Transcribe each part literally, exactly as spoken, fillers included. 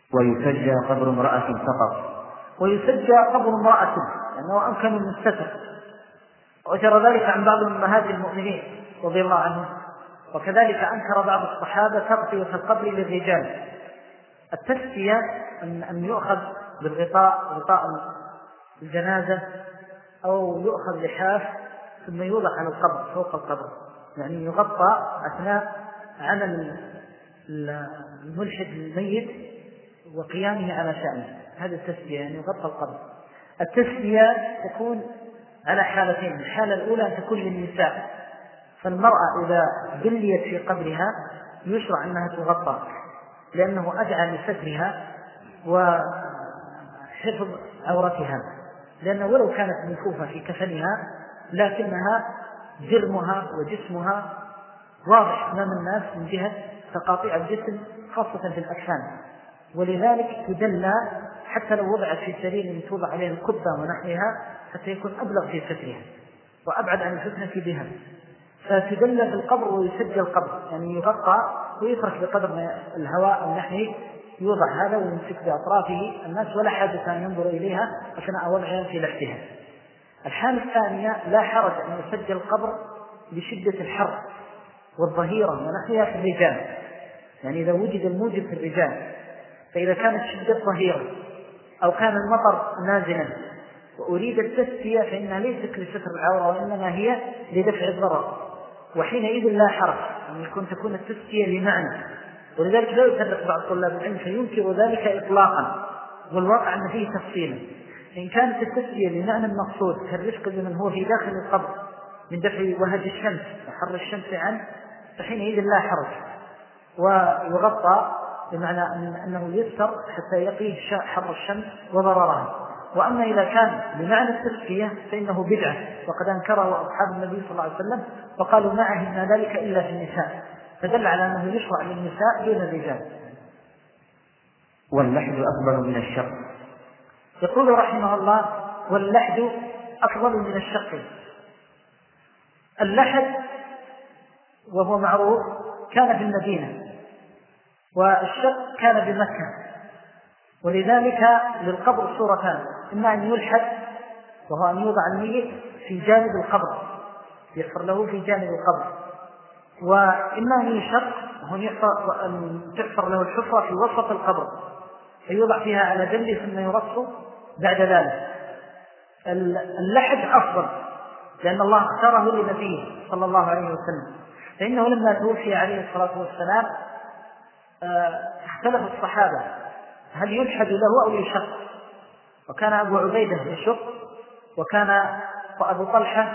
ويسجى قبر امرأة فقط. ويسجى قبر امرأة لأنه أمكن من الستر، وجرى ذلك عن بعض أمهات المؤمنين رضي الله عنهم. وكذلك أنكر بعض الصحابة تغطية القبر للرجال. التسكية أن يؤخذ بالغطاء، غطاء الجنازة، أو يؤخذ لحاف ثم يوضع على القبر فوق القبر، يعني يغطى أثناء عمل الملحد الميت وقيامه على شأنه. هذا التسكية، يعني يغطى القبر. التسكية تكون على حالتين: الحالة الأولى أن تكون للنساء، فالمرأة إذا بليت في قبرها يشرع أنها تغطى لأنه أدعى لسترها وحفظ عورتها، لأنه ولو كانت منفوفة في كفنها لكنها جرمها وجسمها واضح أمام الناس من جهة تقاطيع الجسم خاصة في الأكفان، ولذلك تدلى حتى لو وضعت في سرير توضع عليه الكبة ونحوها حتى يكون أبلغ في سترها وأبعد عن الفتنة بها. فتدلى في القبر ويسجل القبر، يعني يغطى ويترك بقدر الهواء أو نحوه، يوضع هذا ويمسك بأطرافه الناس ولا حاجة أن ينظر إليها أثناء وضعها في لحدها. الحالة الثانية لا حرج أن يسجل القبر لشدة الحر والظهيرة ونحوها في الرجال، يعني إذا وجد الموجب في الرجال، فإذا كانت شدة ظهيرة أو كان المطر نازلا وأريد التسكية فإنها ليست لستر العورة وإنما هي لدفع الضرر، وحينئذ لا حرج أن يكون تكون التسكية لمعنى. ولذلك لا يفرق بعض طلاب العلم فينكر ذلك إطلاقا، والواقع أن فيه تفصيلا. إن كانت التسكية لمعنى المقصود كالرفق بمن هو في داخل القبر من دفع وهج الشمس وحر الشمس عنه فحينئذ لا حرج، ويغطى بمعنى أنه يستر حتى يقيه حر الشمس وضررها. وأما إذا كان بمعنى التسكية فإنه بدعة، وقد أنكره أصحاب النبي صلى الله عليه وسلم وقالوا ما عهدنا ذلك إلا في النساء، فدل على أنه يشرع للنساء دون الرجال. واللحد أفضل من الشق. يقول رحمه الله: واللحد أفضل من الشق. اللحد وهو معروف كان في المدينة، والشق كان بمكة، ولذلك للقبر صورتان: إما أن يلحد وهو أن يوضع الميت في جانب القبر يحفر له في جانب القبر، وإما أن يشق وهو أن تحفر له الحفرة في وسط القبر فيوضع فيها على جنبه ثم يرص بعد ذلك. اللحد أفضل لأن الله اختاره لنبيه صلى الله عليه وسلم، فإنه لما توفي عليه الصلاة والسلام اختلف الصحابة هل يلحد له أو يشق، وكان أبو عبيدة يشق وكان أبو طلحة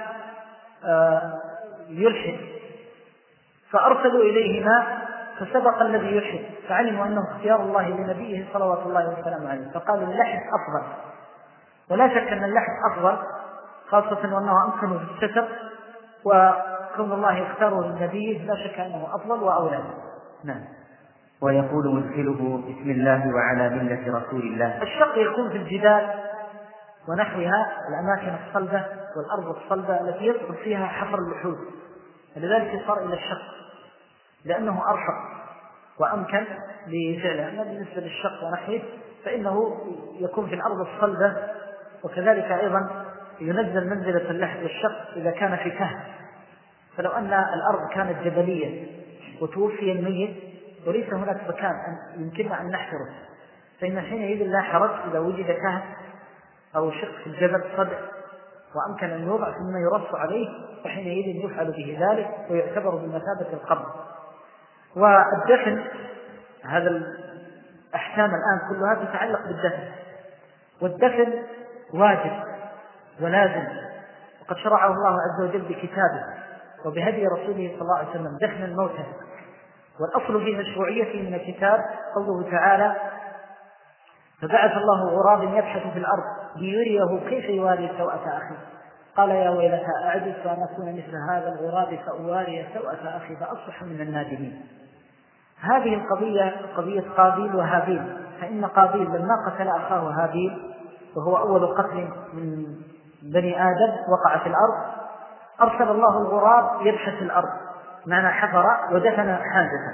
يلحد، فأرسلوا إليهما فسبق الذي يلحد، فعلموا أنه اختيار الله لنبيه صلوات الله وسلامه عليه، فقالوا اللحد أفضل. ولا شك أن اللحد أفضل خاصة وأنه أمكن في الستر، وكون الله يختاره لنبيه لا شك أنه أفضل وأولى. نعم. ويقول مدخله بسم الله وعلى ملة رسول الله. الشق يكون في الجبال ونحوها، الأماكن الصلبة والأرض الصلبة التي يصعب فيها حفر اللحود، ولذلك صار إلى الشق لأنه أرفق وأمكن لفعله. أما بالنسبة للشق ونحوه فإنه يكون في الأرض الصلبة، وكذلك أيضا ينزل منزلة اللحد والشق إذا كان في كهف. فلو أن الأرض كانت جبلية وتوفي الميت وليس هناك مكان يمكننا أن نحفره فإن حينئذ لا حرج إذا وجد كهف أو شق في الجبل صدع وأمكن أن يوضع ثم يرص عليه، وحينئذ يفعل به ذلك ويعتبر بمثابة القبر. والدفن هذا الأحكام الآن كلها تتعلق بالدفن، والدفن واجب ولازم، وقد شرعه الله عز وجل بكتابه وبهدي رسوله صلى الله عليه وسلم دفن الموتى. والأصل في مشروعيته من الكتاب قوله تعالى: فبعث الله غرابا يبحث في الأرض ليريه كيف يواري سوءة أخيه قال يا ويلتى أعجزت أن أكون مثل هذا الغراب فأواري سوءة أخي فأصبح من النادمين. هذه القضية قضية قابيل وهابيل، فإن قابيل لما قتل أخاه هابيل وهو أول قتل من بني آدم وقع في الأرض، أرسل الله الغراب يبحث الأرض، معنى حفر ودفن حاجته،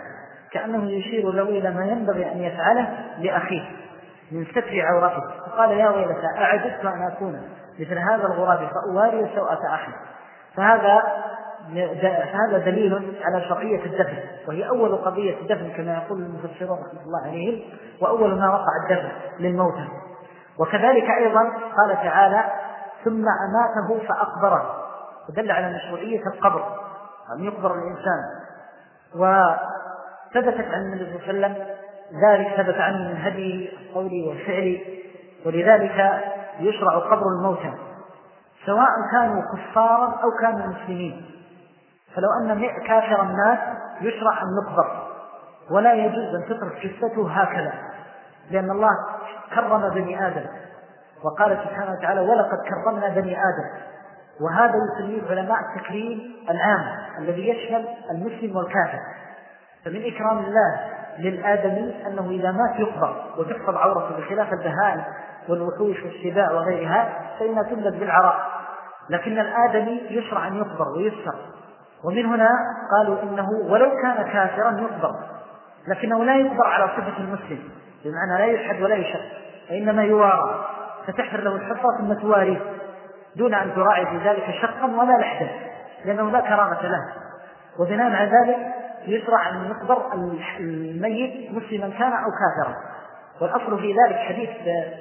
كأنه يشير له إلى ما ينبغي أن يفعله لأخيه من ستر عورته، فقال يا ويلتى أعجزت أن أكون مثل هذا الغراب فأواري سوءة أخي. فهذا هذا دليل على شرعية الدفن، وهي أول قضية الدفن كما يقول المفسرون رحمه الله عليهم، وأول ما وقع الدفن للموتى. وكذلك أيضا قال تعالى ثم أماته فأقبره، ودل على مشروعية القبر أن يقبر الإنسان. وثبتت عن النبي صلى الله عليه وسلم ذلك، ثبت عنه من هديه القولي والفعلي، ولذلك يشرع قبر الموتى سواء كانوا كفارا أو كانوا مسلمين. فلو أن كافر الناس يشرع أن يقبر، ولا يجوز أن تترك جثته هكذا، لأن الله كرم بني آدم، وقال سبحانه وتعالى ولقد كرمنا بني آدم. وهذا يسميه العلماء التكريم العام الذي يشمل المسلم والكافر. فمن إكرام الله للآدمي أنه إذا مات يقبر وتحفظ عورته، بخلاف البهائم والوحوش والسباع وغيرها فإنها تولد بالعراء، لكن الآدمي يشرع أن يقبر ويسر. ومن هنا قالوا إنه ولو كان كافرا يقبر، لكنه لا يقبر على صفة المسلم، بمعنى لا يشهد ولا يشهد، وإنما يوارى، فتحفر له الحفرة ثم تواريه دون أن تراعي في ذلك شقا ولا لحدا، لأنه لا كرامة له. وبناء على ذلك يشرع أن يقبر الميت مسلما كان أو كافرا. والأصل في ذلك حديث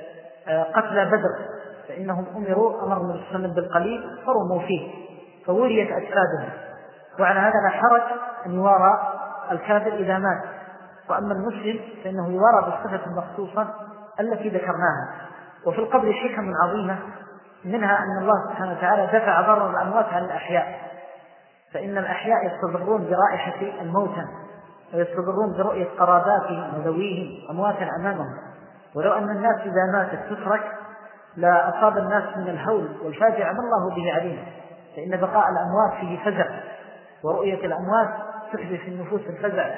قتلى بدر، فإنهم أمروا أمر النبي صلى الله عليه وسلم بالقليل فرموا فيه فوريت أجسادهم، وعلى هذا لا حرج أن يوارى الكافر إذا مات. وأما المسلم فإنه يوارى بالصفة المخصوصة التي ذكرناها. وفي القبر حكم عظيمة، منها أن الله سبحانه وتعالى دفع ضرر الأموات عن الأحياء، فإن الأحياء يستضرون برائحة الموتى ويستضرون برؤية قراباتهم وذويهم أمواتا أمامهم. ولو أن الناس إذا ماتت تترك لا أصاب الناس من الهول والفاجعة ما الله به عليهم، فإن بقاء الأموات فيه فزع، ورؤية الأموات تحدث في النفوس الفزع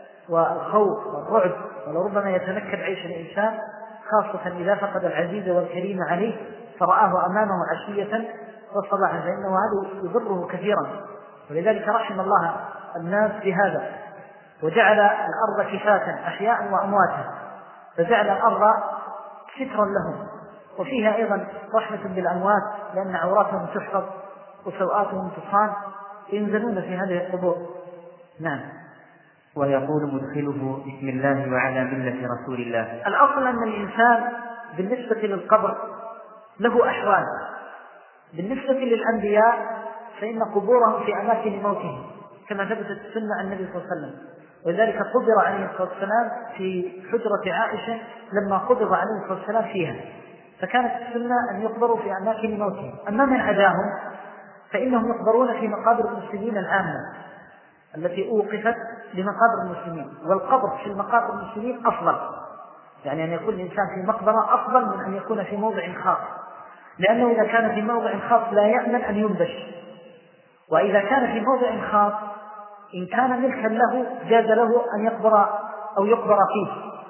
والخوف والرعب، ولربما يتنكد عيش الإنسان، خاصة إذا فقد العزيز والكريم عليه فرآه أمامه عشية وصباحا، فإنه هذا يضره كثيرا. ولذلك رحم الله الناس بهذا، وجعل الأرض كفاة أحياء وأمواتا، فجعل الأرض سترا لهم، وفيها أيضا رحمة بالأموات، لأن عوراتهم تحفظ وسوآتهم تصان ينزلون في هذه القبور. نعم. ويقول مدخله بسم الله وعلى ملة رسول الله. الأصل أن الإنسان بالنسبة للقبر له أحوال. بالنسبة للأنبياء فإن قبورهم في أماكن موتهم كما ثبتت السنة عن النبي صلى الله عليه وسلم، ولذلك قبر عليه الصلاة والسلام في حجرة عائشة لما قبض عليه الصلاة والسلام فيها، فكانت السنة أن يقبروا في أماكن موتهم. أما من عداهم فإنهم يقبرون في مقابر المسلمين العامة التي أوقفت لمقابر المسلمين، والقبر في المقابر المسلمين أفضل، يعني أن يكون الإنسان في مقبرة أفضل من أن يكون في موضع خاص، لأنه إذا كان في موضع خاص لا يأمن أن ينبش، وإذا كان في موضع خاص إن كان ملكا له جاز له أن يقبر أو يقبر فيه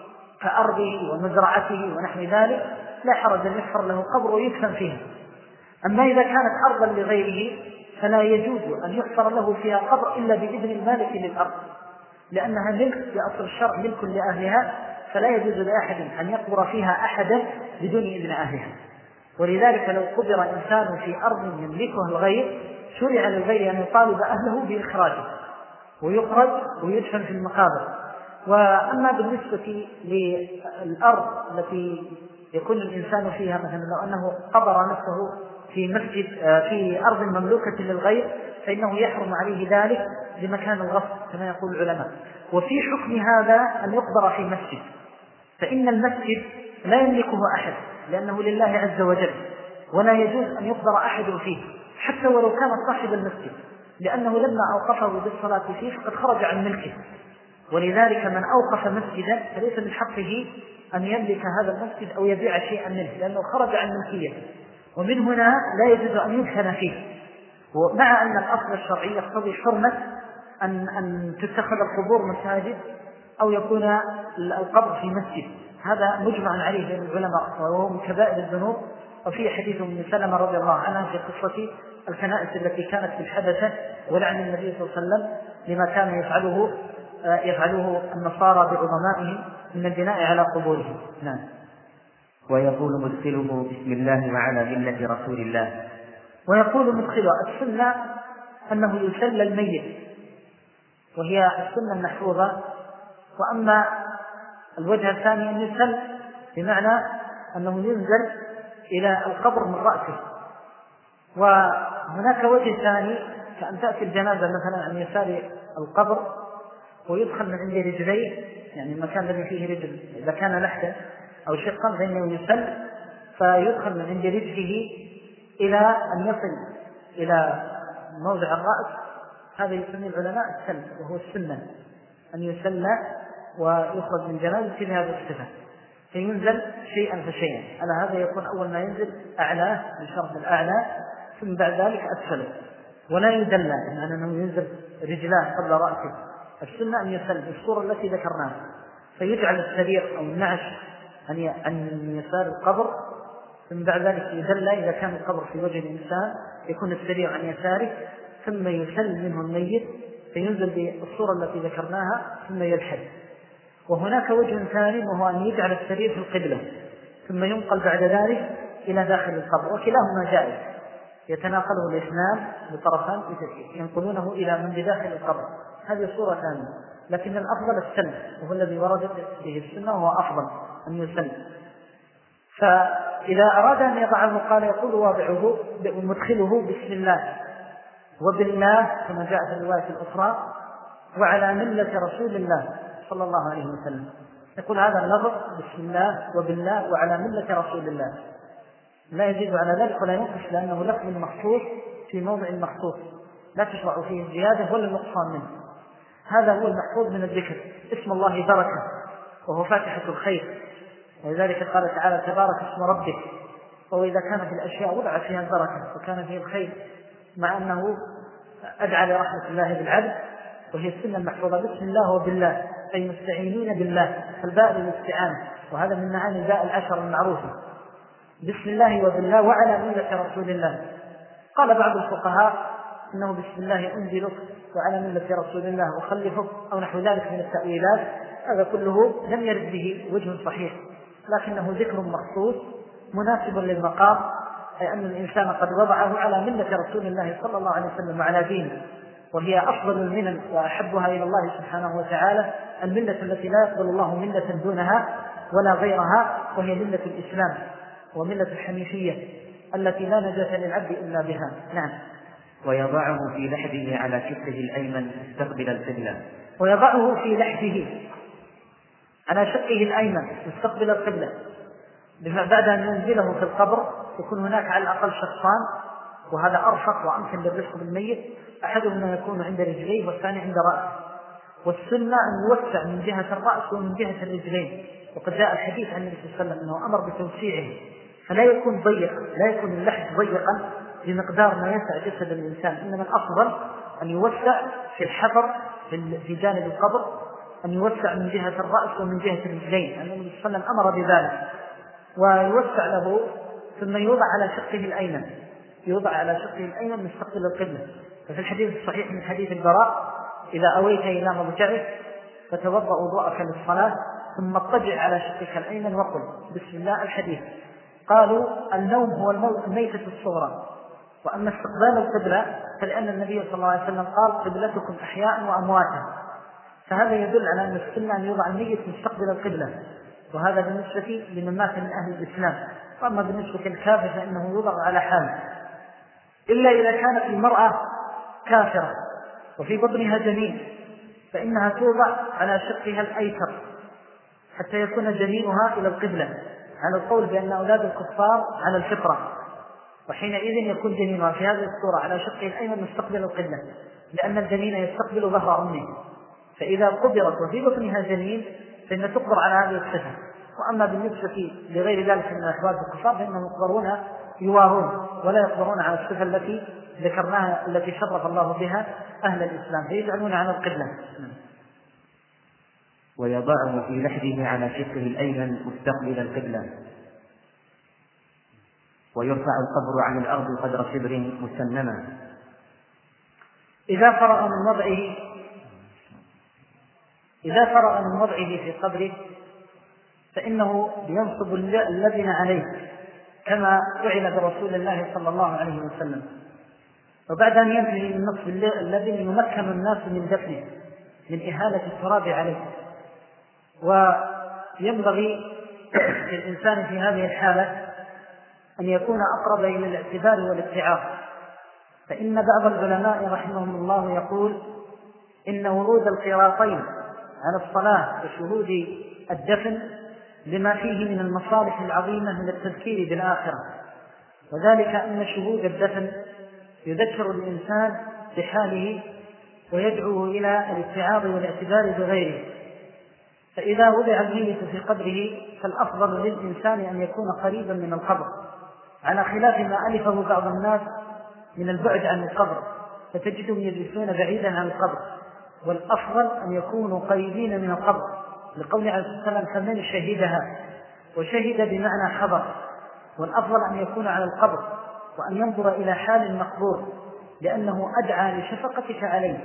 كأرضه ومزرعته ونحو ذلك، لا حرج أن يحفر له قبر ويدفن فيه. أما إذا كانت أرضا لغيره فلا يجوز أن يحفر له فيها قبر إلا بإذن المالك للأرض، لأنها ملك بأصل الشرع، ملك لأهلها، فلا يجوز لأحد أن يقبر فيها أحدا بدون إذن أهلها. ولذلك لو قبر إنسان في أرض يملكها الغير شرع للغير أن يطالب أهله بإخراجه ويخرج ويدفن في المقابر. وأما بالنسبة للأرض التي يكون الإنسان فيها، مثلا لو أنه قبر نفسه في مسجد في أرض مملوكة للغير فإنه يحرم عليه ذلك لمكان الغصب كما يقول العلماء. وفي حكم هذا أن يقبر في مسجد، فإن المسجد لا يملكه أحد لأنه لله عز وجل، ولا يجوز أن يقبر أحد فيه حتى ولو كان صاحب المسجد، لأنه لما أوقفه بالصلاة فيه فقد خرج عن ملكه. ولذلك من أوقف مسجدا فليس من حقه أن يملك هذا المسجد أو يبيع شيئا منه، لأنه خرج عن ملكيته، ومن هنا لا يجوز أن يدفن فيه. ومع أن الأصل الشرعي يقتضي حرمة أن, أن تتخذ القبور مساجد أو يكون القبر في مسجد، هذا مجمع عليه بين العلماء وهو من كبائر الذنوب. وفي حديث من سلمة رضي الله عنها في قصة الكنائس التي كانت في الحبشة ولعن النبي صلى الله عليه وسلم لما كان يفعله يفعله النصارى بعظمائهم من البناء على قبورهم. نعم. ويقول مدخله بسم الله وعلى ملة رسول الله. ويقول مدخله السنة أنه يسلى الميت، وهي السنة المحفوظة. وأما الوجه الثاني أن يسل بمعنى أنه ينزل إلى القبر من رأسه. وهناك وجه ثاني كأن تأتي الجنازة مثلا عن يسار القبر ويدخل من عند رجليه، يعني المكان الذي فيه رجل إذا كان لحدا أو شقا فإنه يسل، فيدخل من عند رجله إلى أن يصل إلى موضع الرأس. هذا يسمي العلماء السل، وهو السنة أن يسلى ويخرج من جنازة بهذه الصفة، فينزل شيئا فشيئا. على هذا يكون أول ما ينزل أعلاه بشرط الأعلى، ثم بعد ذلك أسفله، ولا يدلى يعني أنه ينزل رجلاه قبل رأسه. السنة أن يسل بالصورة التي ذكرناها، فيجعل السرير أو النعش عن يسار القبر، ثم بعد ذلك يدلى إذا كان القبر في وجه الإنسان يكون السرير عن يساره، ثم يسل منه الميت فينزل بالصورة التي ذكرناها ثم يلحد. وهناك وجه ثاني وهو أن يجعل السرير في القبلة ثم ينقل بعد ذلك إلى داخل القبر، وكلاهما جائز يتناقله الاثنان بطرفان ينقلونه إلى من بداخل القبر. هذه صورة ثانية، لكن الأفضل السل وهو الذي وردت به السنة، وهو أفضل أن يسل. فإذا أراد أن يضعه قال يقول واضعه مدخله بسم الله وبالله كما جاء في الرواية الأخرى وعلى ملة رسول الله صلى الله عليه وسلم. يقول هذا اللفظ بسم الله وبالله وعلى ملة رسول الله، لا يزيد على ذلك ولا ينقص، لأنه لفظ مخصوص في موضع مخصوص لا تشرع فيه الزيادة ولا النقصان منه. هذا هو المحفوظ من الذكر. اسم الله بركة وهو فاتحة الخير، ولذلك قال تعالى تبارك اسم ربك. وإذا كانت الأشياء وضع فيها البركة وكان فيه الخير، مع أنه أدعى لرحمة الله بالعبد، وهي السنة المحفوظة بسم الله وبالله أي مستعينين بالله، فالباء للاستعانة، وهذا من معاني الباء العشر المعروفة. بسم الله وبالله وعلى ملة رسول الله. قال بعض الفقهاء إنه بسم الله أنزلك وعلى ملة رسول الله أخلفك أو نحو ذلك من التأويلات. هذا كله لم يرد به وجه صحيح، لكنه ذكر مخصوص مناسب للمقام، أي أن الإنسان قد وضعه على ملة رسول الله صلى الله عليه وسلم وعلى دينه، وهي أفضل الملل وأحبها إلى الله سبحانه وتعالى، الملة التي لا يقبل الله ملة دونها ولا غيرها، وهي ملة الإسلام وملة الحنيفية التي لا نجاة للعبد إلا بها. نعم. ويضعه في لحده على شقه الأيمن مستقبل القبلة. ويضعه في لحده على شقه الأيمن مستقبل القبلة، بعد أن ينزله في القبر يكون هناك على الأقل شخصان، وهذا أرفق وأمكن للرفق بالميت، أحدهما يكون عند رجليه والثاني عند رأسه. والسنة أن يوسع من جهة الرأس ومن جهة الرجلين، وقد جاء الحديث عن النبي صلى الله عليه وسلم أنه أمر بتوسيعه، فلا يكون ضيق، لا يكون اللحد ضيقا بمقدار ما يسع جسد الإنسان، إنما الأفضل أن يوسع في الحفر في جانب القبر، أن يوسع من جهة الرأس ومن جهة الرجلين، النبي صلى الله عليه وسلم أمر بذلك. ويوسع له ثم يوضع على شقه الأيمن، يوضع على شقه الأيمن مستقبل القبلة. ففي الحديث الصحيح من حديث البراء إذا أويت إلى مضجعك فتوضأ وضوءك للصلاة ثم اضطجع على شقك الأيمن وقل بسم الله. الحديث قالوا النوم هو الميتة الصغرى، وأما استقبال القبلة فلأن النبي صلى الله عليه وسلم قال قبلتكم أحياء وأمواتا، فهذا يدل على أن السنة أن يوضع الميت مستقبل القبلة، وهذا بالنسبة لمن مات من أهل الإسلام. وأما بالنسبة للكافر فإنه يوضع على حاله، إلا إذا كانت المرأة كافرة وفي بطنها جنين فإنها توضع على شقها الأيسر حتى يكون جنينها إلى القبلة، على القول بأن أولاد الكفار على الفطرة، وحينئذ يكون جنينها في هذه الصورة على شقه الأيمن مستقبل القبلة، لأن الجنين يستقبل ظهر أمه، فإذا قبرت وفي بطنها جنين فإن تقبر على هذه الصفة. وأما بالنسبة لغير ذلك من أحوال الكفار فإنهم يقبرون يواهون ولا يقبرون على الصفة التي ذكرناها التي شرف الله بها أهل الإسلام، فيجعلون على القبلة. ويضعه في لحده على شقه الأيمن مستقبل القبلة. ويرفع القبر عن الأرض قدر شبر مسنما. إذا فرغ من وضعه إذا فرغ من وضعه في قبره فإنه ينصب اللبن عليه كما فعل برسول الله صلى الله عليه وسلم، وبعد أن ينتهي من نصب اللبن يمكن الناس من دفنه من إهالة التراب عليه. وينبغي للإنسان في هذه الحالة أن يكون أقرب إلى الاعتبار والاتعاظ، فإن بعض العلماء رحمهم الله يقول إن ورود القراطين على الصلاة وشهود الدفن لما فيه من المصالح العظيمة من التذكير بالآخرة، وذلك أن شهود الدفن يذكر الإنسان بحاله ويدعوه إلى الاتعاظ والاعتبار بغيره. فإذا وضع الميت في قبره فالأفضل للإنسان أن يكون قريبا من القبر، على خلاف ما ألفه بعض الناس من البعد عن القبر، فتجدهم يجلسون بعيدا عن القبر، والأفضل أن يكونوا قريبين من القبر، لقول عليه الصلاة والسلام فمن شهدها، وشهد بمعنى حضر، والأفضل أن يكون على القبر وأن ينظر إلى حال المقبور، لأنه أدعى لشفقتك عليه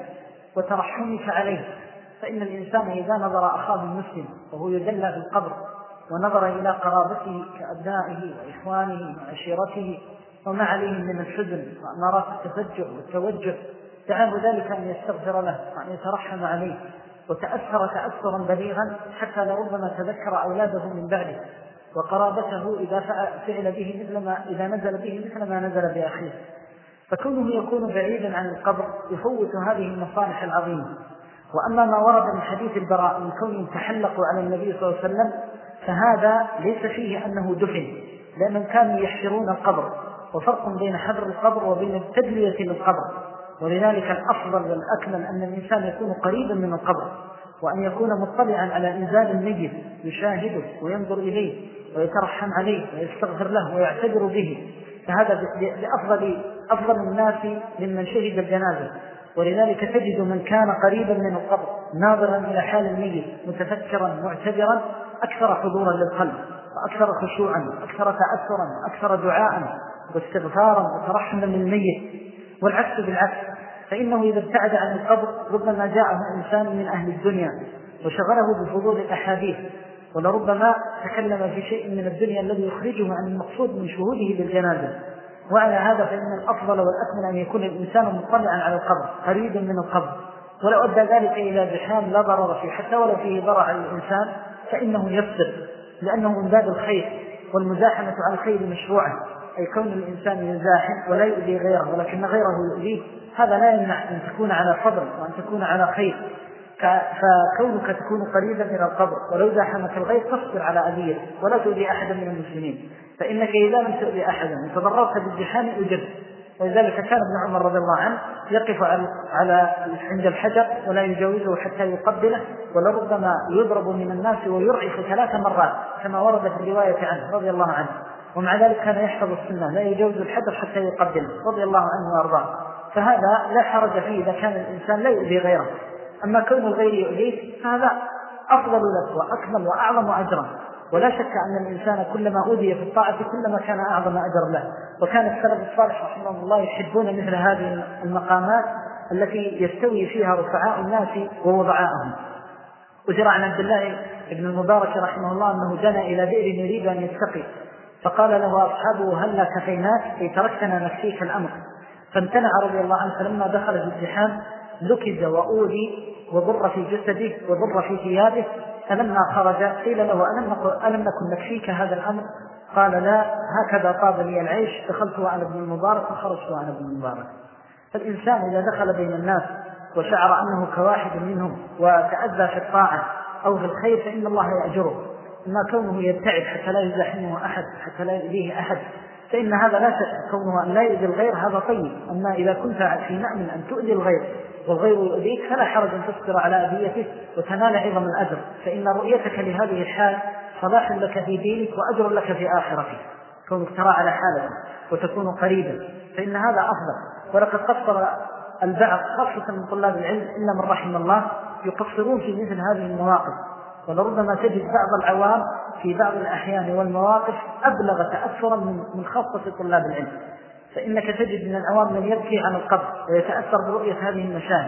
وترحمك عليه. فإن الإنسان إذا نظر أخاه المسلم وهو يدلى في القبر ونظر إلى قرابته كأبنائه وإخوانه وعشيرته وما عليهم من الحزن وأمارات التفجع والتوجه، دعاه ذلك أن يستغفر له وأن يترحم عليه، وتأثر تأثرا بليغا حتى لربما تذكر أولاده من بعده وقرابته إذا فعل به مثل ما إذا نزل به مثل ما نزل بأخيه. فكونه يكون بعيدا عن القبر يفوت هذه المصالح العظيمة. وأما ما ورد من حديث البراء من كونهم تحلقوا على النبي صلى الله عليه وسلم فهذا ليس فيه أنه دفن، لأنهم كانوا يحفرون القبر، وفرق بين حفر القبر وبين التدلية للقبر. ولذلك الأفضل والأكمل أن الإنسان يكون قريبا من القبر، وأن يكون مطلعا على إنزال الميت يشاهده وينظر إليه ويترحم عليه ويستغفر له ويعتبر به، فهذا بأفضل أفضل الناس ممن شهد الجنازة. ولذلك تجد من كان قريبا من القبر ناظرا إلى حال الميت متفكرا معتبرا أكثر حضورا للقلب وأكثر خشوعا وأكثر تأثرا وأكثر دعاء واستغفارا وترحما للميت. والعكس بالعكس، فإنه إذا ابتعد عن القبر ربما جاءه إنسان من أهل الدنيا وشغله بفضول الأحاديث، ولربما تكلم في شيء من الدنيا الذي يخرجه عن المقصود من شهوده بالجنازة. وعلى هذا فإن الأفضل والأكمل أن يكون الإنسان مطلعا على القبر قريبا من القبر، ولو أدى ذلك إلى زحام لا ضرر فيه حتى ولو فيه ضرر على الإنسان فإنه يصبر، لأنه من باب الخير، والمزاحمة على الخير مشروعة، أي كون الإنسان يزاحم ولا يؤذي غيره ولكن غيره يؤذيه، هذا لا يمنع أن تكون على فضل وأن تكون على خير. فكونك تكون قريبا من القبر ولو زاحمك الغير تصبر على أذيته ولا تؤذي أحدا من المسلمين، فإنك إذا لم تؤذي أحدا وتضررت بالزحام أجر. ولذلك كان ابن عمر رضي الله عنه يقف على عند الحجر ولا يجاوزه حتى يقبله، ولربما يضرب من الناس ويرعف ثلاث مرات كما ورد في الرواية عنه رضي الله عنه، ومع ذلك كان يحفظ السنة لا يجاوز الحجر حتى يقبله رضي الله عنه وأرضاه. فهذا لا حرج فيه إذا كان الإنسان لا يؤذي غيره. أما كون الغير يؤذيه فهذا أفضل لك وأكمل وأعظم أجرا، ولا شك أن الإنسان كلما أوذي في الطاعة كلما كان أعظم أجر له. وكان السلف الصالح رحمه الله يحبون مثل هذه المقامات التي يستوي فيها رفعاء الناس ووضعاءهم. وجرى عن عبد الله بن المبارك رحمه الله أنه جنى إلى بئر يريد أن يتقي، فقال له أصحابه هل لا كفيناك كي تركتنا نكفيك الأمر، فامتنع رضي الله عنه. فلما دخل في الزحام لكز وأوذي وضر في جسده وضر في ثيابه، فلما خرج قيل له ألم نكن نكفيك هذا الأمر؟ قال لا، هكذا طاب لي العيش، دخلت وأنا ابن المبارك وخرجت وأنا ابن المبارك. فالإنسان إذا دخل بين الناس وشعر أنه كواحد منهم وتأذى في الطاعة أو في الخير فإن الله يأجره. أما كونه يبتعد حتى لا يزاحمه أحد حتى لا يؤذيه أحد فإن هذا لا شك، كونه أن لا يؤذي الغير هذا طيب. أما إذا كنت في مأمن أن تؤذي الغير والغير يؤذيك فلا حرج أن تصبر على أذيته وتنال عظم الأجر، فإن رؤيتك لهذه الحال صلاح لك في دينك وأجر لك في آخرتك، كونك ترى على حالك وتكون قريبا، فإن هذا أفضل. ولقد قصر البعض خاصة من طلاب العلم إلا من رحم الله يقصرون في مثل هذه المواقف، ولربما تجد بعض العوام في بعض الأحيان والمواقف أبلغ تأثرا من خاصة طلاب العلم. فإنك تجد من العوام من يبكي عن القبر ويتأثر برؤية هذه المشاهد،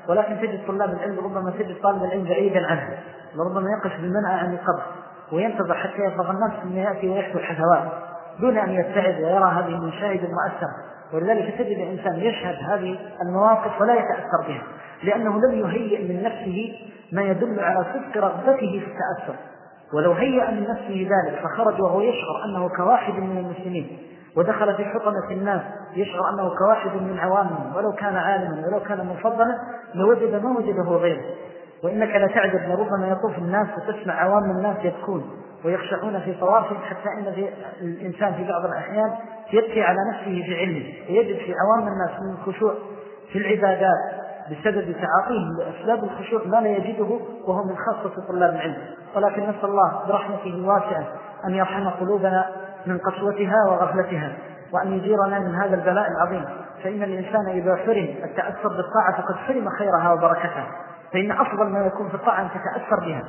ولكن تجد طلاب العلم ربما تجد طالب العلم بعيدا عنه، وربما يقف بالمنأى عن القبر وينتظر حتى يفرغ الناس ثم يأتي ويحكي الحثوات دون أن يبتعد ويرى هذه المشاهد المؤثرة. ولذلك تجد الإنسان يشهد هذه المواقف ولا يتأثر بها، لأنه لم يهيئ من نفسه ما يدل على صدق رغبته في التأثر. ولو هيأ من نفسه ذلك فخرج وهو يشعر أنه كواحد من المسلمين ودخل في حطمة الناس يشعر أنه كواحد من عوامهم ولو كان عالما ولو كان مفضلا لوجد ما وجده غيره. وإنك لا تعجب لربما يطوف الناس وتسمع عوام الناس يبكون ويخشعون في طوافهم، حتى إن في الإنسان في بعض الأحيان يبكي على نفسه في علمه، ويجد في عوام الناس من الخشوع في العبادات بسبب تعاطيهم لأسباب الخشوع ما لا يجده وهو من خاصة طلاب العلم. ولكن نسأل الله برحمته الواسعة أن يرحم قلوبنا من قسوتها وغفلتها، وأن يجيرنا من هذا البلاء العظيم. فإن الإنسان إذا حرم التأثر بالطاعة فقد حرم خيرها وبركتها، فإن أفضل ما يكون في الطاعة أن تتأثر بها.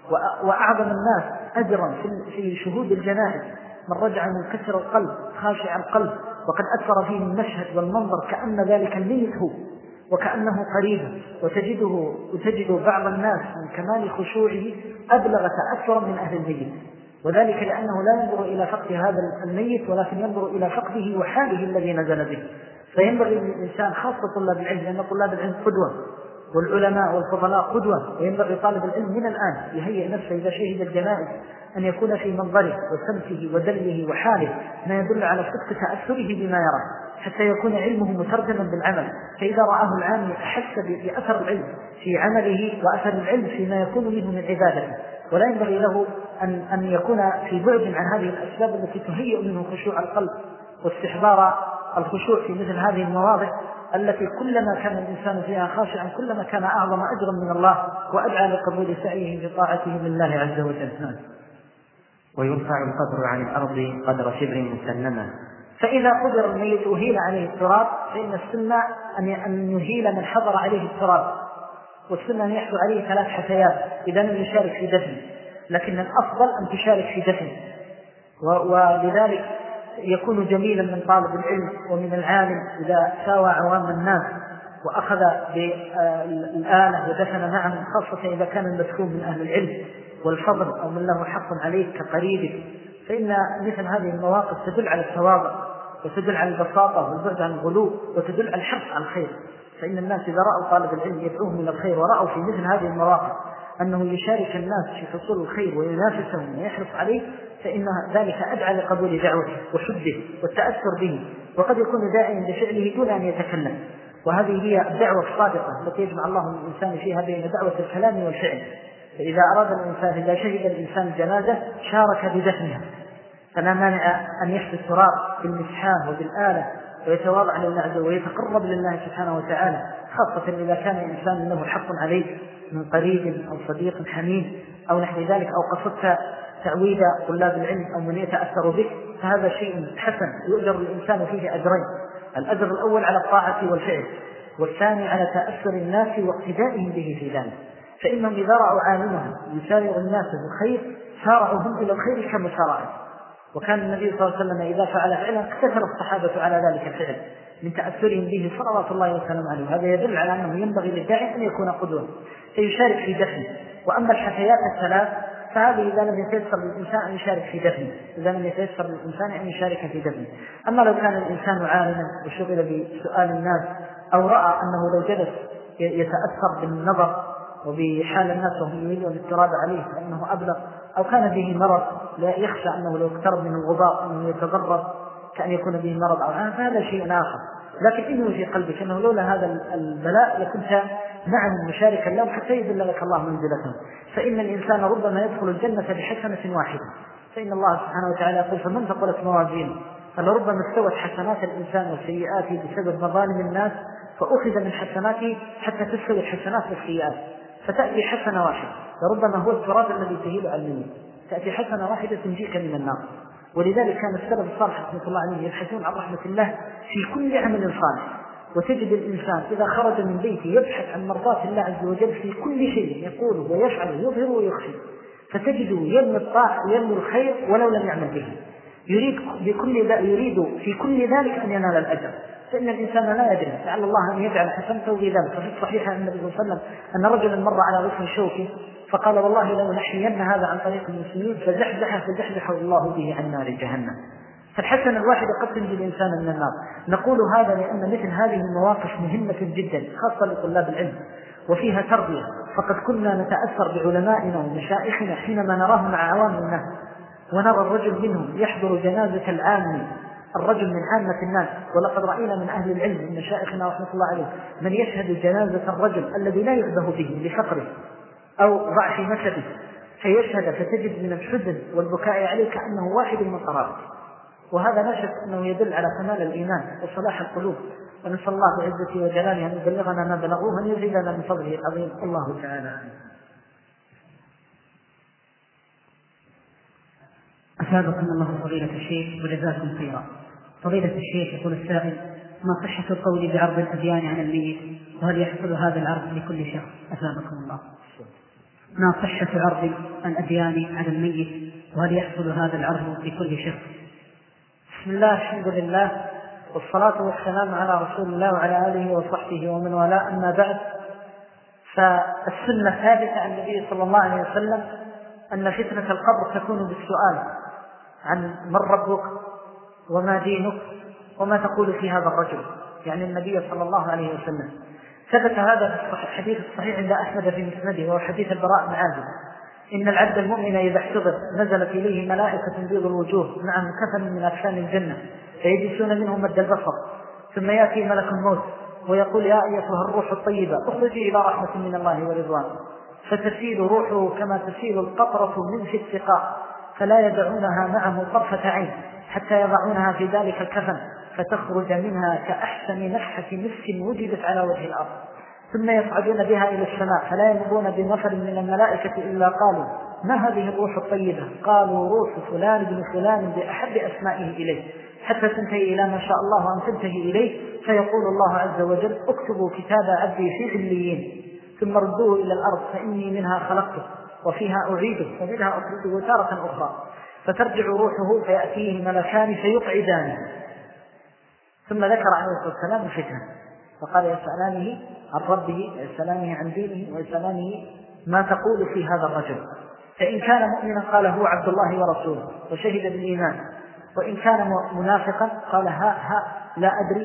وأعظم الناس أجرا في شهود الجنائز من رجع منكسر القلب خاشع القلب وقد أثر فيه المشهد والمنظر كأن ذلك الميت هو وكأنه قريبا، وتجده وتجد بعض الناس من كمال خشوعه أبلغ تأثرا من أهل الميت، وذلك لأنه لا ينظر إلى فقد هذا الميت ولكن ينظر إلى فقده وحاله الذي نزل به. فينبغي للإنسان خاصة طلاب العلم، لأن طلاب العلم قدوة والعلماء والفضلاء قدوة، وينبغي طالب العلم من الآن يهيئ نفسه إذا شهد الجنائز أن يكون في منظره وسمته ودله وحاله ما يدل على صدق تأثره بما يرى، حتى يكون علمه مترجما بالعمل. فإذا رآه العامي أحس بأثر العلم في عمله وأثر العلم فيما يكون منه من عبادته. ولا ينبغي له أن, أن يكون في بعد عن هذه الأسباب التي تهيئ منه خشوع القلب واستحضار الخشوع في مثل هذه المواضع التي كلما كان الإنسان فيها خاشعا كلما كان أعظم أجرا من الله وأدعى لقبول سعيه في طاعته لله عز وجل. ويرفع القبر عن الأرض قدر شبر مسنما. فإذا قدر الميت أهيل عليه التراب فإن السنة أن يهيل من حضر عليه التراب، والسنة أن يحصل عليه ثلاث حثيات إذا لم يشارك في دفن، لكن الأفضل أن تشارك في دفن. ولذلك يكون جميلا من طالب العلم ومن العالم إذا ساوى عوام الناس وأخذ بالآلة ودفن معهم، خاصة إذا كان المسكون من أهل العلم والفضل أو من له حق عليك كقريبك، فإن مثل هذه المواقف تدل على التواضع وتدل على البساطة والبعد عن الغلو وتدل على الحرص على الخير. فإن الناس إذا رأوا طالب العلم يدعوهم إلى الخير ورأوا في مثل هذه المواقف أنه يشارك الناس في حصول الخير وينافسهم ويحرص عليه فإن ذلك أدعى لقبول دعوته وحبه والتأثر به، وقد يكون داعيا بفعله دون أن يتكلم. وهذه هي الدعوة الصادقة التي يجمع الله من الإنسان فيها بين دعوة الكلام والفعل. فإذا أراد الإنسان إذا شهد الإنسان الجنازة شارك بدفنها، فلا مانع أن يحدث التراب بالمسحاه وبالآلة ويتواضع لله ويتقرب لله سبحانه وتعالى، خاصة إذا كان الإنسان له حق عليه من قريب أو صديق حميم أو نحو ذلك، أو قصدت تعويد طلاب العلم أو من يتأثر بك، فهذا شيء حسن يؤجر الإنسان فيه أجرين: الأجر الأول على الطاعة والفعل، والثاني على تأثر الناس واقتدائهم به في ذلك. فإنهم إذا رأوا عالمهم يسارع الناس بالخير سارعهم إلى الخير كمسارعه. وكان النبي صلى الله عليه وسلم إذا فعل فعلا اكتثر الصحابة على ذلك الفعل من تأثرهم به صلوات الله وسلم عليه. هذا يدل على أنه ينبغي للداعي أن يكون قدوة فيشارك في دفنه. وأما الحثيات الثلاث فهذه إذا لم يتيسر للإنسان أن يشارك في دفنه، إذا لم يتيسر للإنسان أن يشارك في دفنه. أما لو كان الإنسان عالما وشغل بسؤال الناس أو رأى أنه لو جلس يتأثر بالنظر وبحال الناس وهم يميلون التراب عليه فإنه أبلغ، أو كان به مرض لا يخشى أنه لو اقترب من الغبار أنه يتضرر كأن يكون به مرض أو عام، فهذا شيء آخر. لكن إنه في قلبك أنه لولا هذا البلاء لكنت معهم مشاركا لهم حتى يذل لك الله منزلتهم. فإن الإنسان ربما يدخل الجنة بحسنة واحدة، فإن الله سبحانه وتعالى يقول: فمن ثقلت موازينه. فلربما استوت حسنات الإنسان وسيئاته بسبب مظالم الناس فأخذ من حسناته حتى تستوي الحسنات والسيئات، فتأتي حسنة واحدة. وربما هو التراب الذي تهيل عن الميت، تأتي حسنة واحدة تنجيك من النار. ولذلك كان السلف الصالح رحمة الله عليه يبحثون عن رحمة الله في كل عمل صالح. وتجد الإنسان إذا خرج من بيته يبحث عن مرضاة الله عز وجل في كل شيء يقوله ويفعله يظهر ويخفي، فتجده يرمي الطاعة ويرمي الخير ولو لم يعمل به، يريد بكل يريد في كل ذلك أن ينال الأجر. فإن الإنسان لا يدري، لعل الله أن يجعل حسنته في ذلك. ففي الصحيح أن النبي صلى الله عليه وسلم أن رجلا مر على غصن شوكي فقال والله لو نحيين هذا عن طريق المسلمين فزحزح فزحزحه الله به عن نار جهنم. فالحسنة الواحدة قد تنجي الإنسان من النار. نقول هذا لأن مثل هذه المواقف مهمة جدا خاصة لطلاب العلم وفيها تربية. فقد كنا نتأثر بعلمائنا ومشايخنا حينما نراهم مع عوام الناس، ونرى الرجل منهم يحضر جنازة العام، الرجل من عامة الناس. ولقد رأينا من أهل العلم من مشايخنا رحمة الله عليه من يشهد جنازة الرجل الذي لا يؤبه به لفقره أو ضعف نسبه، فيشهد فتجد من الحزن والبكاء عليه كأنه واحد من قرابته. وهذا لا شك أنه يدل على كمال الإيمان وصلاح القلوب. ونسأل الله بعزته وجلاله أن يبلغنا ما بلغوه وأن يزيدنا من فضله العظيم. الله تعالى. أثابكم الله فضيلة الشيخ وجزاكم خيرا. فضيلة الشيخ يقول السائل: ما صحة القول بعرض الأديان عن الميت، وهل يحصل هذا العرض لكل شخص؟ أثابكم الله. ما صحة عرض الأديان عن الميت، وهل يحصل هذا العرض لكل شخص؟ بسم الله، الحمد لله، والصلاة والسلام على رسول الله وعلى آله وصحبه ومن والاه. أما بعد، فالسنة ثابتة عن النبي صلى الله عليه وسلم أن فتنة القبر تكون بالسؤال عن من ربك وما دينك وما تقول في هذا الرجل، يعني النبي صلى الله عليه وسلم. ثبت هذا في الحديث الصحيح عند أحمد في مسنده، وهو حديث البراء بن عازب: إن العبد المؤمن إذا احتضر نزلت إليه ملائكة بيض الوجوه معهم كفن من أكفان الجنة فيجلسون منهم مد البصر، ثم يأتي ملك الموت ويقول: يا أيتها الروح الطيبة اخرجي إلى رحمة من الله ورضوان. فتسيل روحه كما تسيل القطرة من في السقاء، فلا يدعونها معه طرفة عين حتى يضعونها في ذلك الكفن، فتخرج منها كأحسن نفحة مسك وجدت على وجه الأرض. ثم يصعدون بها إلى السماء فلا يمرون بنفر من الملائكة إلا قالوا: ما هذه الروح الطيبة؟ قالوا: روح فلان بن فلان بأحب أسمائه إليه، حتى تنتهي إلى ما شاء الله أن تنتهي إليه. فيقول الله عز وجل: اكتبوا كتاب عبدي في عليين، ثم ردوه إلى الأرض فإني منها خلقته وفيها أعيده ومنها أخرجه تارة أخرى. فترجع روحه فيأتيه ملكان فيقعدانه. ثم ذكر عليه الصلاة والسلام الفتنة فقال: يسألانه عن ربه ويسألانه عن دينه ويسألانه ما تقول في هذا الرجل. فإن كان مؤمنا قال: هو عبد الله ورسوله وشهد بالإيمان. وإن كان منافقا قال: ها ها لا أدري.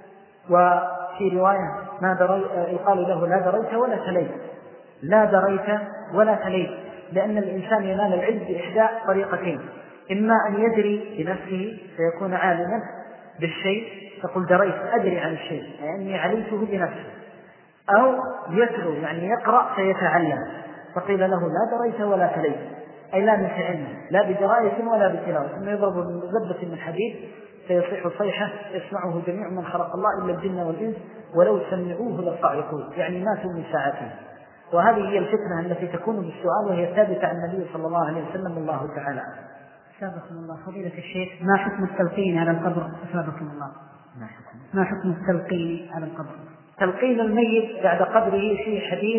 وفي رواية ما دري يقال له: لا دريت ولا تليت، لا دريت ولا تليت، لأن الإنسان ينال العلم بإحدى طريقتين: إما أن يدري بنفسه فيكون عالما بالشيء تقول دريت أدري عن الشيء يعني علمته بنفسه، أو يتلو يعني يقرأ فيتعلم، فقيل له: لا دريت ولا تليت، أي لا من علمه لا بدراية ولا بتلاوة. ثم يضرب بزبة من حديد فيصيح صيحة يسمعه جميع من خلق الله إلا الجن والإنس ولو سمعوه لصعقوا، يعني ماتوا من ساعته. وهذه هي الفتنة التي تكون بالسؤال، وهي ثابتة عن النبي صلى الله عليه وسلم. الله تعالى. أثابكم الله فضيلة الشيخ. ما حكم التلقين على القبر؟ أثابكم الله. ما حكم ما حكم التلقين على القبر؟ تلقين الميت بعد قبره في حديث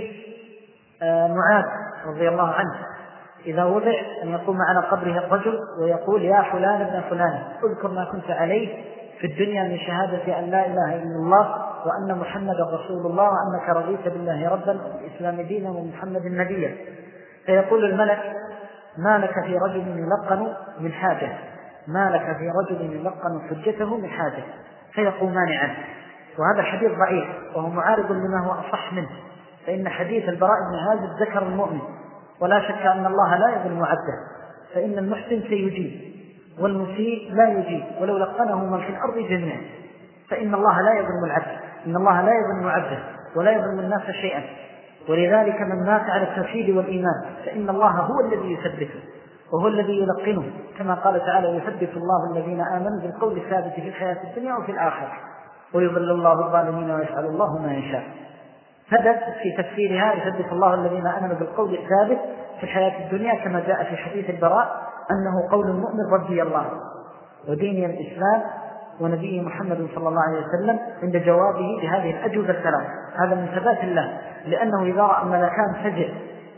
معاذ رضي الله عنه: إذا وضع أن يقوم على قبره الرجل ويقول: يا فلان ابن فلان اذكر ما كنت عليه في الدنيا من شهادة أن لا إله إلا الله وأن محمد رسول الله وأنك رضيت بالله ربا وبالإسلام دينا ومحمد نبيا. فيقول الملك: ما لك في رجل يلقن من حاجة، ما لك في رجل يلقن حجته من حاجة، فيقومان عنه. وهذا حديث ضعيف وهو معارض لما هو أصح منه، فإن حديث البراء بن عازب ذكر المؤمن، ولا شك أن الله لا يظلم عبده، فإن المحسن سيجيب والمسيء لا يجيب ولو لقنه من في الأرض جميعا، فإن الله لا يظلم العبد، إن الله لا يظلم عبده ولا يظلم الناس شيئا. ولذلك من مات على التوحيد والإيمان فإن الله هو الذي يثبته وهو الذي يلقنه، كما قال تعالى: يثبت الله الذين آمنوا بالقول الثابت في الحياة الدنيا وفي الآخرة ويضل الله الظالمين ويفعل الله ما يشاء. ثبت في تفسيرها: يثبت الله الذين آمنوا بالقول الثابت في الحياة الدنيا، كما جاء في حديث البراء أنه قول المؤمن ربي الله وديني الإسلام ونبيه محمد صلى الله عليه وسلم، عند جوابه بهذه الأجوبة الثلاث. هذا من ثبات الله، لأنه إذا رأى ملكان فجر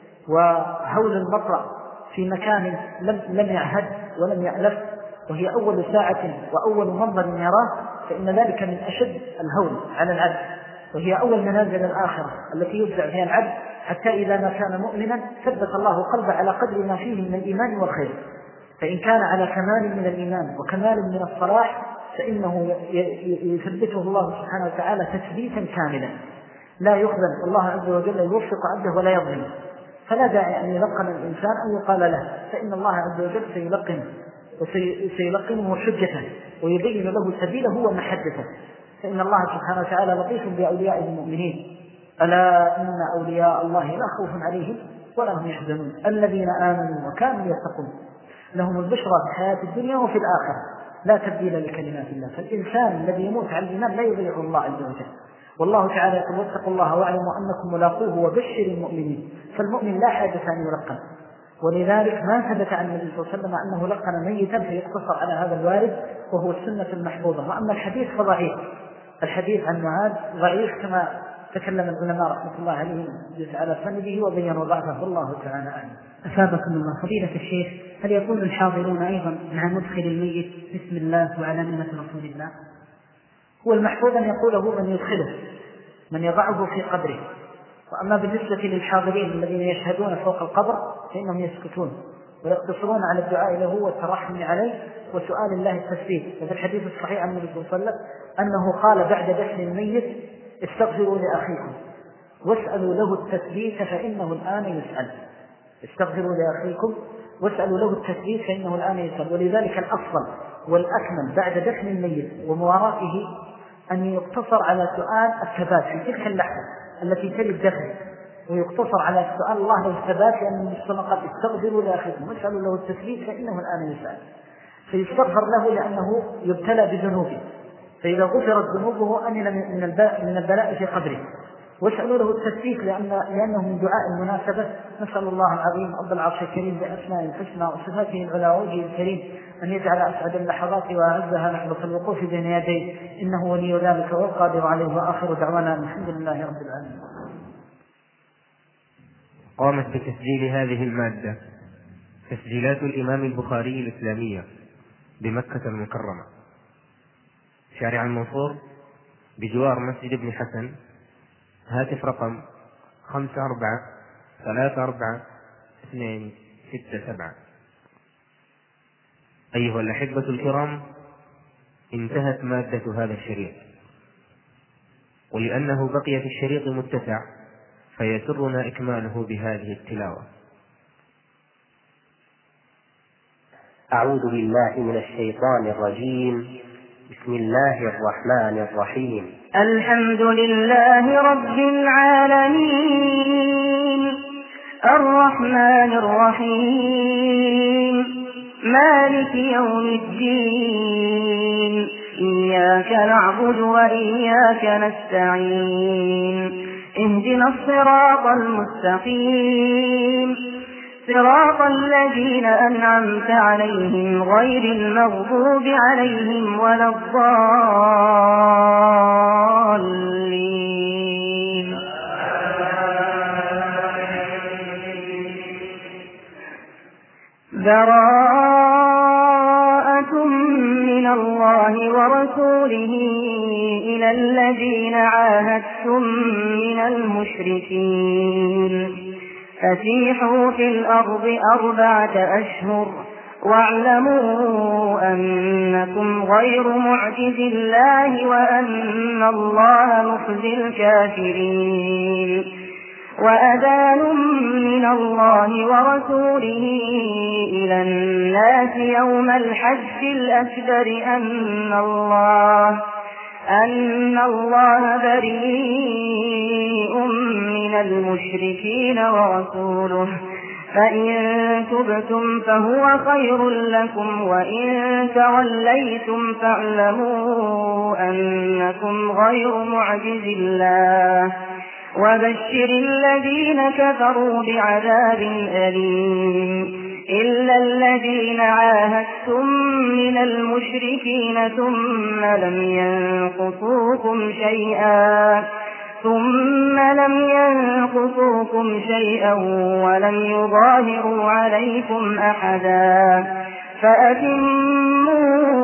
وهول المطر في مكان لم, لم يعهد ولم يألف، وهي أول ساعة وأول منظر يراه، فإن ذلك من أشد الهول على العبد، وهي أول منازل الآخرة التي يفزع فيها العبد، حتى إذا ما كان مؤمنا ثبت الله قلبه على قدر ما فيه من الإيمان والخير. فإن كان على كمال من الإيمان وكمال من الصلاح فإنه يثبته الله سبحانه وتعالى تثبيتا كاملا لا يخذل، الله عز وجل يوفق عبده ولا يظلم. فلا داعي أن يلقن الإنسان أو يقال له، فإن الله عز وجل سيلقنه وسيلقنه حجته ويبين له سبيله ومحجته، فإن الله سبحانه وتعالى لطيف بأولياء المؤمنين. ألا إن أولياء الله لا خوف عليهم ولا هم يحزنون الذين آمنوا وكانوا يتقون لهم البشرى في الحياة الدنيا وفي الآخرة لا تبديل لكلمات الله. فالإنسان الذي يموت على الإيمان لا يضيعه الله عز وجل، والله تعالى يقول واتقوا الله واعلموا أنكم ملاقوه وبشر المؤمنين. فالمؤمن لا حاجة أن يلقن، ولذلك ما ثبت عن النبي صلى الله عليه وسلم أنه لقن ميتا فيقتصر على هذا الوارد وهو السنة المحفوظة. وأما الحديث فضعيف، الحديث عن معاذ ضعيف كما تكلم العلماء رحمة الله عليهم على سنده وبينوا ضعفه، والله تعالى أعلم. أثابكم الله. فضيلة الشيخ، هل يقول الحاضرون أيضا مع مدخل الميت بسم الله وعلى ملة رسول الله؟ هو المحفوظ أن يقوله من يدخله، من يضعه في قبره. وأما بالنسبة للحاضرين الذين يشهدون فوق القبر فإنهم يسكتون ويقتصرون على الدعاء له والترحم عليه وسؤال الله التثبيت. وفي الحديث الصحيح عن النبي صلى الله عليه وسلم أنه قال بعد دفن الميت استغفروا لأخيكم واسألوا له التثبيت فإنه الآن يسأل. استغفروا لأخيكم واسألوا له التثبيت فإنه الآن يسأل. ولذلك الأفضل والأكمل بعد دفن الميت ومواراته أن يقتصر على سؤال الثبات في تلك اللحظة التي تلي الدفن، ويقتصر على سؤال الله له الثبات، لأن المسلم قال استغفروا لأخيكم واسألوا له التثبيت فإنه الآن يسأل. فيستغفر له لأنه يبتلى بذنوبه، فإذا غفرت ذنوبه أمن من البلاء في قبره. واسألوا له التثبيت لأن لأنه من دعاء المناسبة. نسأل الله العظيم رب العرش الكريم بأسماء الحسنى وصفاته العلى وجهه الكريم أن يجعل أسعد اللحظات وأعزها لحظة الوقوف بين يديه، إنه ولي ذلك والقادر عليه. وآخر دعوانا الحمد لله رب العالمين. قامت بتسجيل هذه المادة تسجيلات الإمام البخاري الإسلامية بمكة المكرمة، شارع المنصور بجوار مسجد ابن حسن. هاتف رقم خمسة أربعة ثلاثة أربعة اثنين ستة سبعة. أيها الأحبة الكرام، انتهت مادة هذا الشريط، ولأنه بقي في الشريط متسع فيسرنا إكماله بهذه التلاوة. أعوذ بالله من الشيطان الرجيم. بسم الله الرحمن الرحيم. الحمد لله رب العالمين الرحمن الرحيم مالك يوم الدين إياك نعبد وإياك نستعين اهدنا الصراط المستقيم صراط الذين أنعمت عليهم غير المغضوب عليهم ولا الضالين. براءة من الله ورسوله إلى الذين عاهدتم من المشركين فسيحوا في الأرض أربعة أشهر واعلموا أنكم غير معجز الله وأن الله مخزي الكافرين. وأذان من الله ورسوله إلى الناس يوم الحج الأكبر أن الله أن الله بريء من المشركين ورسوله فإن تبتم فهو خير لكم وإن توليتم فاعلموا أنكم غير معجز الله وبشر الذين كفروا بعذاب أليم إلا الذين عاهدتم من المشركين ثم لم ينقصوكم شيئا ثم لم ينقصوكم شيئا ولم يظاهروا عليكم أحدا فأتموا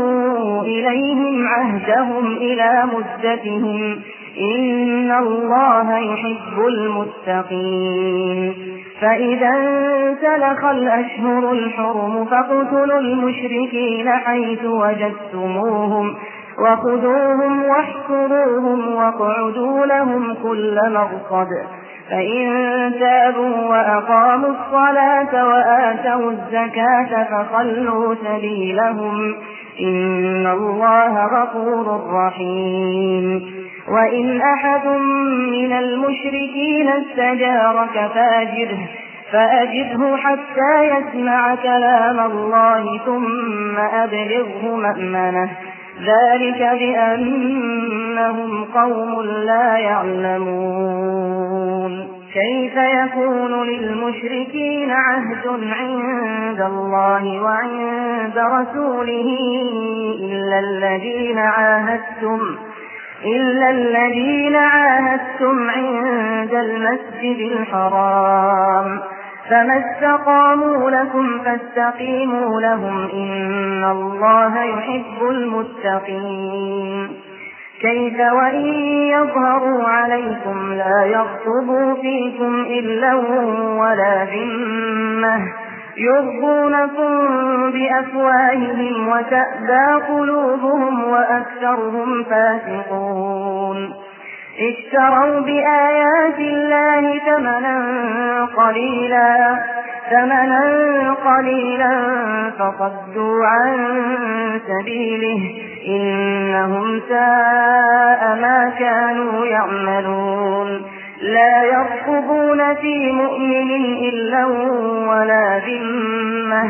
أوفوا إليهم عهدهم إلى مدتهم إن الله يحب المتقين. فإذا انسلخ الأشهر الحرم فاقتلوا المشركين حيث وجدتموهم وخذوهم واحصروهم واقعدوا لهم كل مرصد. فإن تابوا وأقاموا الصلاة وآتوا الزكاة فخلوا سبيلهم إن الله غفور رحيم. وإن أحد من المشركين استجارك فأجره فأجره حتى يسمع كلام الله ثم أبلغه مأمنه ذلك بأنهم قوم لا يعلمون. كيف يكون للمشركين عهد عند الله وعند رسوله إلا الذين عاهدتم إلا الذين عاهدتم عند المسجد الحرام فما استقاموا لكم فاستقيموا لهم إن الله يحب المتقين. كيف وإن يظهروا عليكم لا يرقبوا فيكم إلا ولا ذمة يرضونكم بأفواههم وتأبى قلوبهم وأكثرهم فاسقون. اشتروا بآيات الله ثمنا قليلا ثمنا قليلا فصدوا عن سبيله إنهم ساء ما كانوا يعملون. لا يرقبون في مؤمن إلا ولا ذمة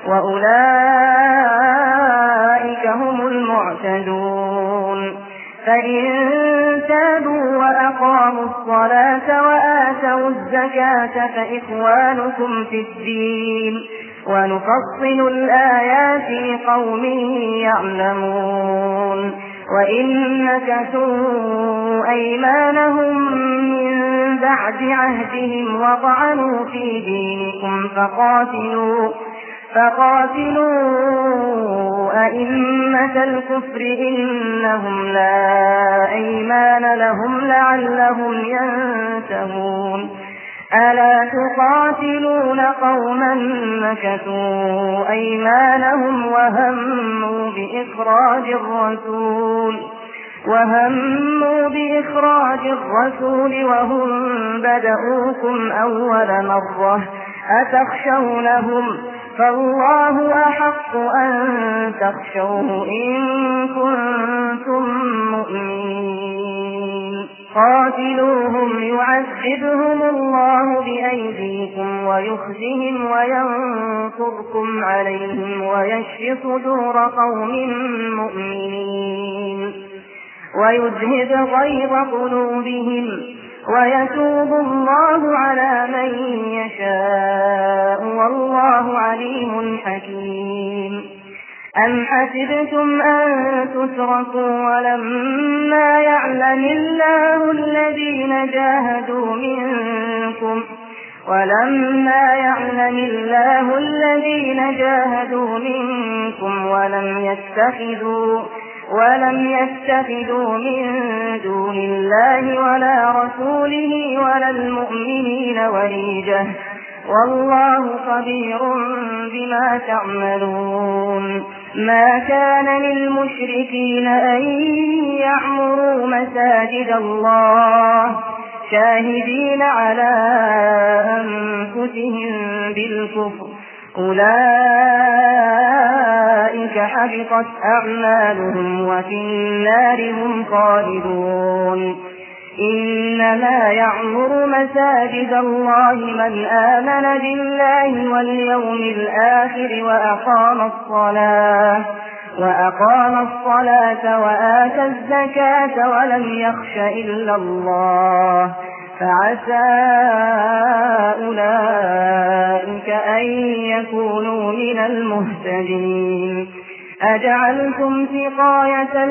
وأولئك هم المعتدون. فإن تابوا وأقاموا الصلاة وآتوا الزكاة فإخوانكم في الدين ونفصل الآيات لقوم يعلمون. وإن نكثوا أيمانهم من بعد عهدهم وطعنوا في دينكم فقاتلوا فقاتلوا أئمة الكفر إنهم لا أيمان لهم لعلهم ينتهون. ألا تقاتلون قوما نكثوا أيمانهم وهموا بإخراج الرسول وهموا بإخراج الرسول وهم بدؤوكم أول مرة أتخشونهم فالله أحق أن تخشوه إن كنتم مؤمنين. قاتلوهم يعذبهم الله بأيديكم ويخزهم وينصركم عليهم ويشف صدور قوم مؤمنين ويذهب غيظ قلوبهم ويتوب الله على من يشاء والله عليم حكيم. أم حسبتم أن تتركوا ولما يعلم الله الذين جاهدوا منكم ولما يعلم الله الذين جاهدوا منكم ولم يتخذوا ولم يتخذوا من دون الله ولا رسوله ولا المؤمنين وليجة والله خبير بما تعملون. ما كان للمشركين أن يعمروا مساجد الله شاهدين على أنفسهم بالكفر أولئك حبطت أعمالهم وفي النار هم خالدون. إنما يعمر مساجد الله من آمن بالله واليوم الآخر وأقام الصلاة وأقام الصلاة وآتى الزكاة ولم يخش إلا الله فعسى أولئك أن يكونوا من المهتدين. أجعلتم سقاية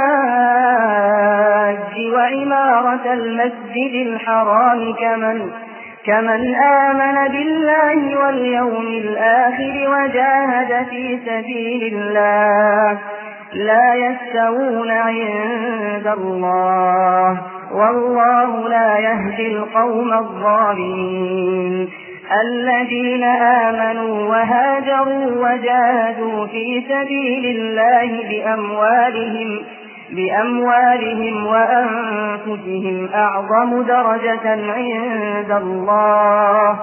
الحاج وعمارة المسجد الحرام كمن كمن آمن بالله واليوم الآخر وجاهد في سبيل الله لا يستوون عند الله والله لا يهدي القوم الظالمين. الذين آمنوا وهاجروا وجاهدوا في سبيل الله بأموالهم بأموالهم وأنفسهم أعظم درجة عند الله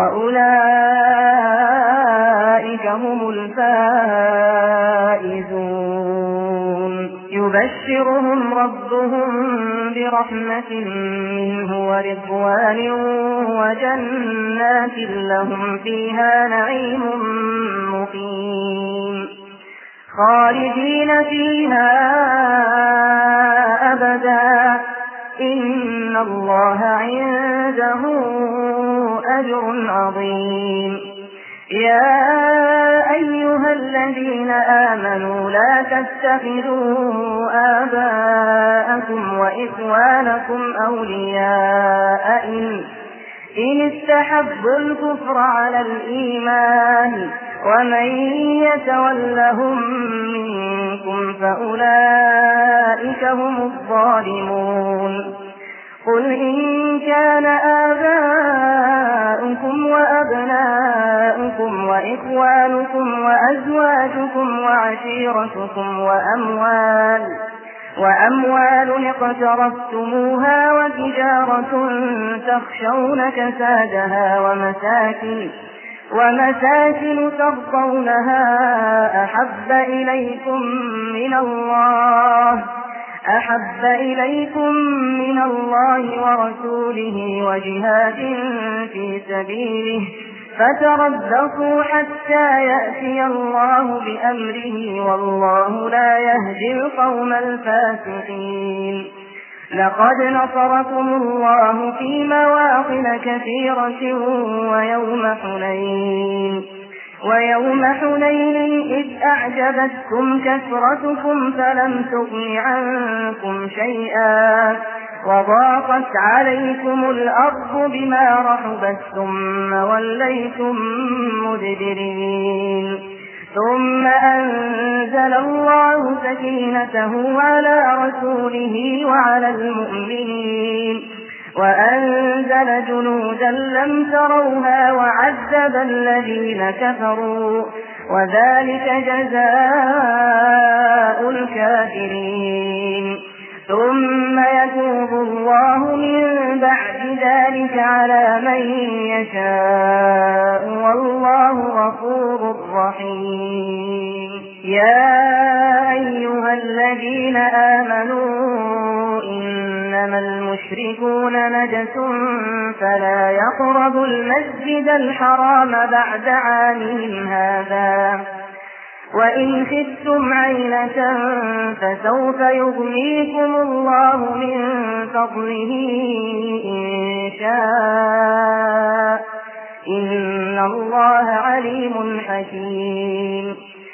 وأولئك هم الفائزون. يبشرهم ربهم برحمة منه ورضوان وجنات لهم فيها نعيم مقيم خالدين فيها أبدا إن الله عنده أجر عظيم. يا أيها الذين آمنوا لا تتخذوا آباءكم وإخوانكم أولياء إن إن استحبوا الكفر على الإيمان ومن يتولهم منكم فأولئك هم الظالمون. قل إن كان آباؤكم وأبناؤكم وإخوانكم وأزواجكم وعشيرتكم وأموال وأموال اقترفتموها وتجارة تخشون كسادها ومساكن ومساكن ترضونها أحب إليكم من الله أحب إليكم من الله ورسوله وجهاد في سبيله فتربصوا حتى يأتي الله بأمره والله لا يهدي القوم الفاسقين. لقد نصركم الله في مواطن كثيرة ويوم حنين ويوم حنين إذ أعجبتكم كثرتكم فلم تغن عنكم شيئا وضاقت عليكم الأرض بما رحبت ثم وليتم مدبرين ثم أنزل الله سكينته على رسوله وعلى المؤمنين وأنزل جنودا لم تروها وعذب الذين كفروا وذلك جزاء الكافرين. ثم يتوب الله من بعد ذلك على من يشاء والله غفور رحيم. يا أيها الذين آمنوا إنما المشركون نجس فلا يقربوا المسجد الحرام بعد عامهم هذا وإن خفتم عيلة فسوف يغنيكم الله من فضله إن شاء إن الله عليم حكيم.